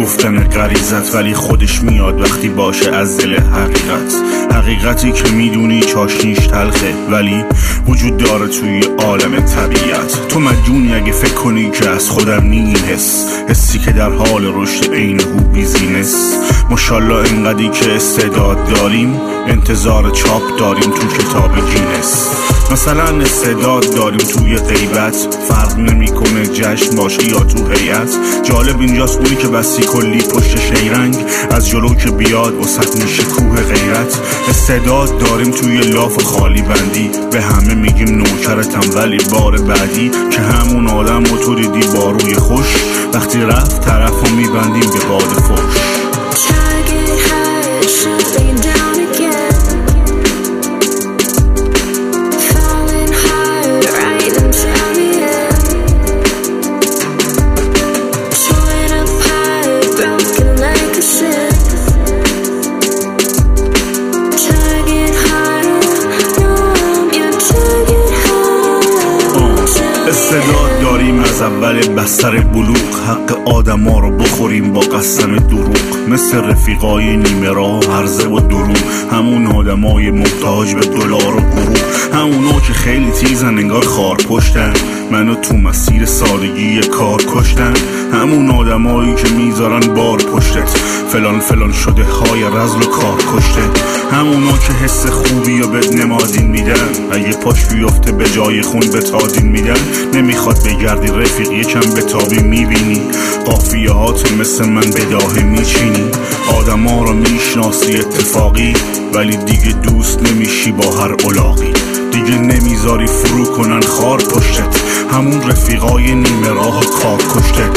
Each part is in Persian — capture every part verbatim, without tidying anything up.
گفتن غریزت، ولی خودش میاد وقتی باشه از دل حقیقت. حقیقتی که میدونی چاشنیش تلخه، ولی وجود داره توی عالم طبیعت. تو مجنونی اگه فکر کنی که از خودم نی حس، حسی که در حال رشد عین هو بیزینس. ماشالله انقدری که استعداد داریم، انتظار چاپ داریم تو کتاب گینس. مثلا استعداد داریم توی غیبت، فرق نمیکنه جشن باشه یا تو هیئت. جالب اینجاست اونی که بسی کلی پشت شیرنگ، از جلو که بیاد وسط میشه کوه غیرت. استعداد داریم توی لاف خالی بندی، به همه میگیم نوکرتم ولی بار بعدی که همون آدم و تو دیدی با روی خوش، وقتی رفت طرف رو میبندیم به باد فوش. استعداد داریم از اول بستر بلوغ، حق آدم ها رو بخوریم با قسم دروغ. مثل رفیقای نیمه راه عرضه و دروغ، همون آدم های محتاج به دلار و گروه. همونا که خیلی تیزن انگار خار پشتن، منو تو مسیر سادگی کار کشتن. همون آدم هایی که میذارن بار پشتت، فلان فلان شده های رزل و کار کشته. همونا که حس خوبی و به نمادین میدن، اگه پاش بیفته به جای خون به تادین میدن. نمیخواد بگردی رفیق یکم به تابی میبینی، قافیه هاتو مثل من بداهه میچینی. آدم ها رو میشناسی اتفاقی، ولی دیگه دوست نمیشی با هر الاغی. دیگه نمیذاری فرو کنن خار پشتت، همون رفیقای نیمه راه کار کشته.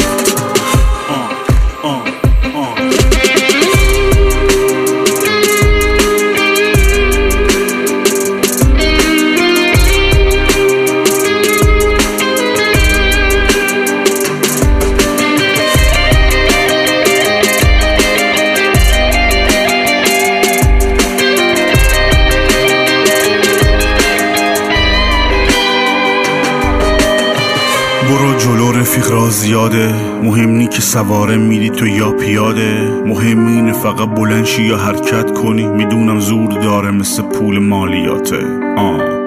برو جلو رفیق را زیاده، مهم نی که سواره میری تو یا پیاده. مهم اینه فقط بلند شی یا حرکت کنی، میدونم زور داره مثل پول مالیاته. آه